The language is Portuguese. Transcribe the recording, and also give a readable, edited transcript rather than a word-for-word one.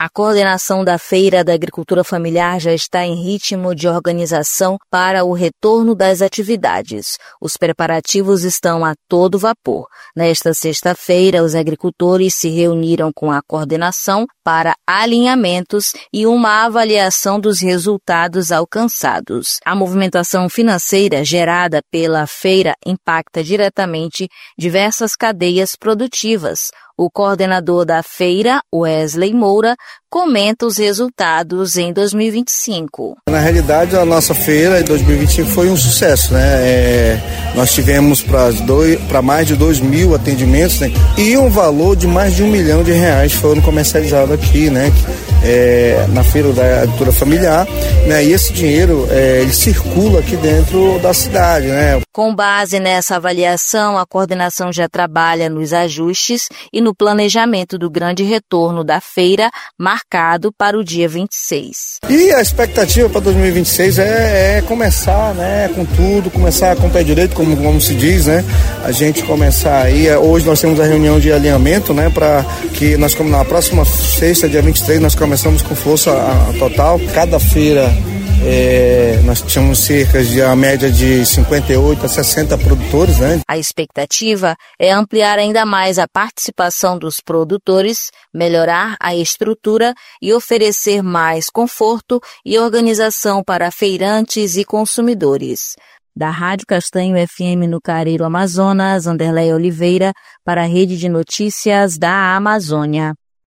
A coordenação da Feira da Agricultura Familiar já está em ritmo de organização para o retorno das atividades. Os preparativos estão a todo vapor. Nesta sexta-feira, os agricultores se reuniram com a coordenação para alinhamentos e uma avaliação dos resultados alcançados. A movimentação financeira gerada pela feira impacta diretamente diversas cadeias produtivas. O coordenador da feira, Wesley Moura, comenta os resultados em 2025. Na realidade, a nossa feira em 2025 foi um sucesso, né? Nós tivemos para mais de 2.000 atendimentos, né? E um valor de mais de R$1 milhão foram comercializados aqui, né? Na Feira da Agricultura Familiar, né? E esse dinheiro, ele circula aqui dentro da cidade, né? Com base nessa avaliação, a coordenação já trabalha nos ajustes e no planejamento do grande retorno da feira, marcado para o dia 26. E a expectativa para 2026 é começar, né, com tudo, começar com o pé direito, como se diz, né? A gente começar aí, hoje nós temos a reunião de alinhamento, né, para que nós, como na próxima sexta, dia 23, nós começamos com força total. Cada feira nós tínhamos cerca de a média de 58 a 60 produtores, né? A expectativa é ampliar ainda mais a participação dos produtores, melhorar a estrutura e oferecer mais conforto e organização para feirantes e consumidores. Da Rádio Castanho FM no Careiro, Amazonas, Anderleia Oliveira, para a Rede de Notícias da Amazônia.